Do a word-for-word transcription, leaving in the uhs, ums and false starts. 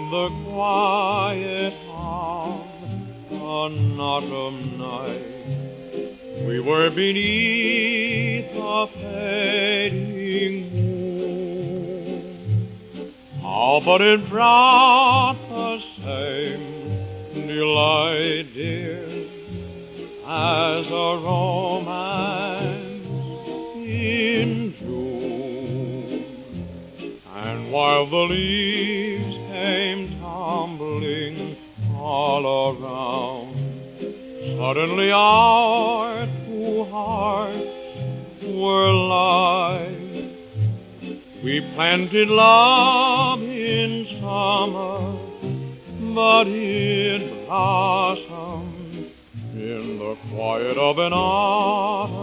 the quiet of an autumn night, we were beneath a fading moon. Oh, but it brought the same delight, dear, as a romance in June. And while the leaves came tumbling all around, suddenly our two hearts were light. We planted love in summer, but it blossomed in the quiet of an autumn